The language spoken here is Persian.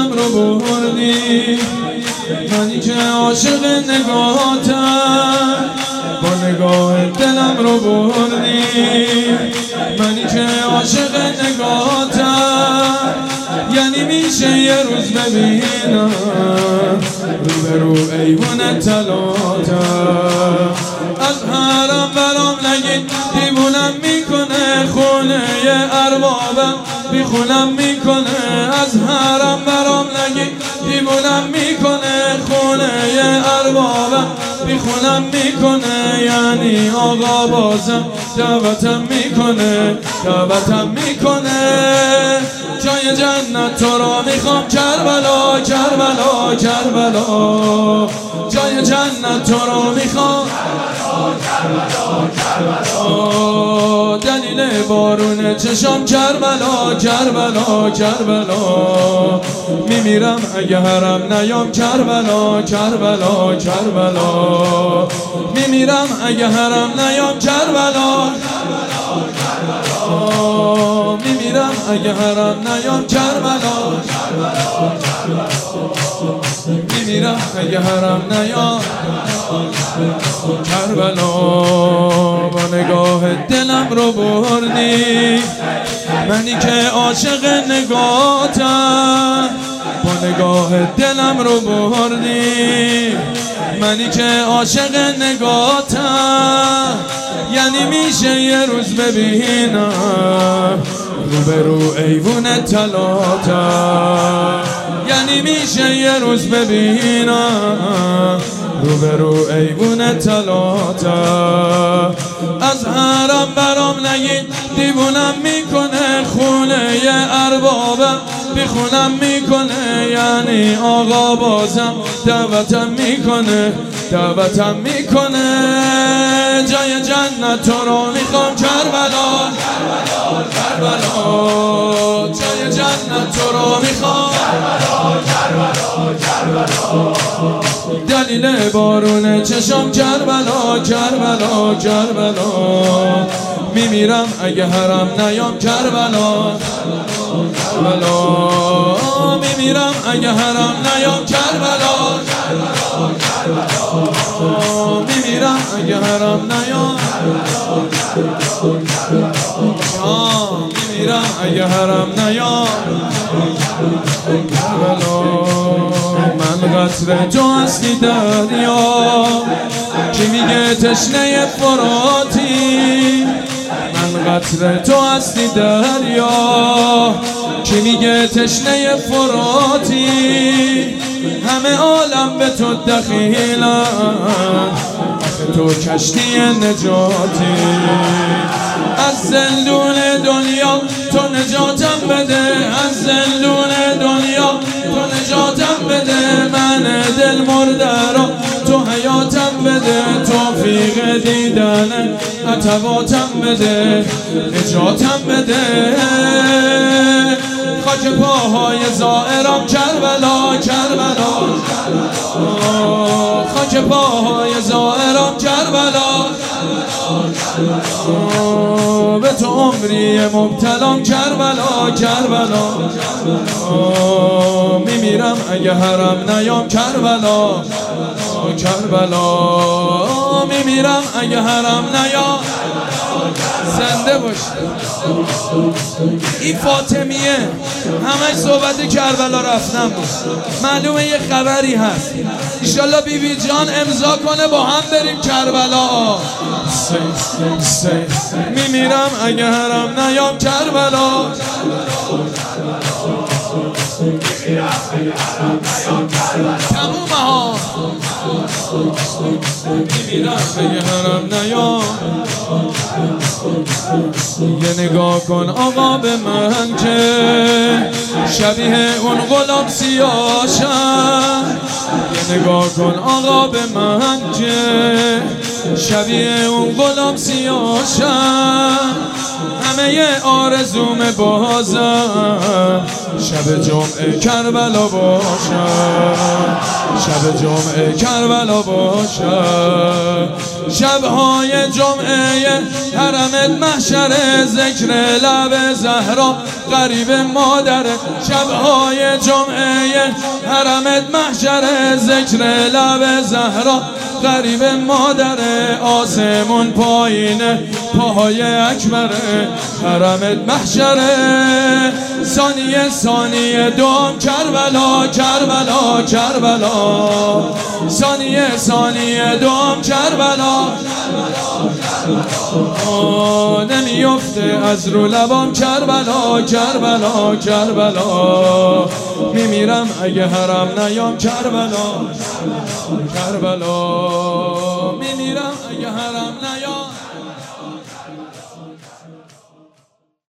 دلم رو بردی، منی که عاشق نگاهتم. با نگاه دلم رو بردی، منی که عاشق نگاهتم. یعنی میشه یه روز ببینم روبرو ایوون طلاتم. از حرم برام نگید دیوونم میکنه، خونه اربابم بیخونم میکنه. از حرم برام نگید دیوونم میکنه، خونه اربابم بیخونم میکنه. یعنی آقا بازم دعوتم میکنه، دعوتم میکنه. جای جنت تو را میخوام کربلا، کربلا، کربلا. جای جنت تو را میخوام کربلا، کربلا. دلیل بارون چشام کربلا، کربلا، کربلا. میمیرم اگه حرم نیام کربلا، کربلا، کربلا. میمیرم اگه حرم نیام کربلا، میمیرم اگه حرم نیام کربلا، میمیرم اگه حرم نیام کربلا. با نگاه دلم رو بردی، منی که عاشق نگاهتم. با نگاه دلم رو بردی، منی که عاشق نگاهتم. یعنی میشه یه روز ببینم روبرو ایوون طلاتم. یعنی میشه یه روز ببینم روبرو ایوون طلاتم. از حرم برام نگید دیوونم میکنه، خونه اربابم بیخونم میکنه. یعنی آقا بازم دعوتم میکنه، دعوتم میکنه. جای جنت تو رو میخوام کربلا، کربلا، کربلا. جای جنت تو رو میخوام کربلا، کربلا. دلیل بارون چشام کربلا، کربلا، کربلا. میمیرم اگه حرم نیام کربلا، کربلا. میمیرم اگه حرم نیام کربلا، کربلا، کربلا. میمیرم اگه حرم نیام میمیرم اگه حرم نیام کربلا. من قطره تو هستی دریا، کی میگه تشنه فراتی. من قطره تو هستی دریا، کی میگه تشنه فراتی. همه عالم به تو دخیلن، تو کشتی نجاتی. از زندون دنیا تو نجاتم بده، از زندون دنیا تو نجاتم بده. من دل مرده را تو حیاتم بده، توفیق دیدن عتباتم بده، نجاتم بده. خاک پاهای زائرم کربلا، کربلا. خاک پاهای زائرم کربلا، به تو عمری مبتلام کربلا، کربلا. میمیرم اگه حرم نیام کربلا، کربلا. میمیرم اگه حرم نیام. زنده باش. این فاطمیه همش صحبت کربلا رفتن بود. معلومه یه خبری هست. انشالله بیبی جان امضا کنه با هم بریم کربلا. میمیرم اگه حرم نیام کربلا، تمومه ها. میمیرم اگه حرم نیام. یه نگاه کن آقا به من که شبیه اون غلام سیاشم. یه نگاه کن آقا به من که شبیه اون غلام سیاشم. همه آرزوم بازم شب جمعه کربلا باشم، شب جمعه کربلا باشم. شبهای جمعه حرمت محشر ذکر لب زهرا غریب مادر. شبهای جمعه حرمت محشر ذکر لب زهرا غریب مادر. آسمون پایینه پاهای اکبره حرمت محشره. ثانیه ثانیه دوم کربلا کربلا کربلا. ثانیه ثانیه دوم کربلا. نمیفته از رو لبام کربلا کربلا کربلا. میمیرم اگه حرم نیام کربلا کربلا. میمیرم